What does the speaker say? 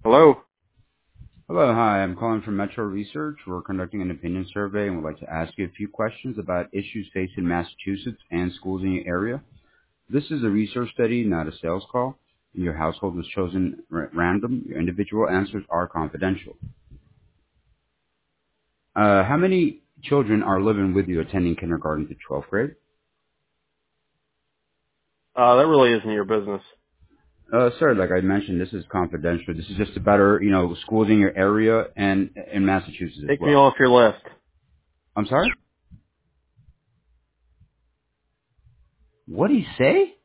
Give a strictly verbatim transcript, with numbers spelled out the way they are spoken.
Hello. Hello, hi. I'm calling from Metro Research. We're conducting an opinion survey and would like to ask you a few questions about issues facing Massachusetts and schools in your area. This is a research study, not a sales call. Your household was chosen r- random. Your individual answers are confidential. Uh, how many children are living with you attending kindergarten to twelfth grade? Uh, that really isn't your business. Uh, sir, like I mentioned, this is confidential. This is just about, our, you know, schools in your area and in Massachusetts as Take me well. off your list. I'm sorry? What did he say?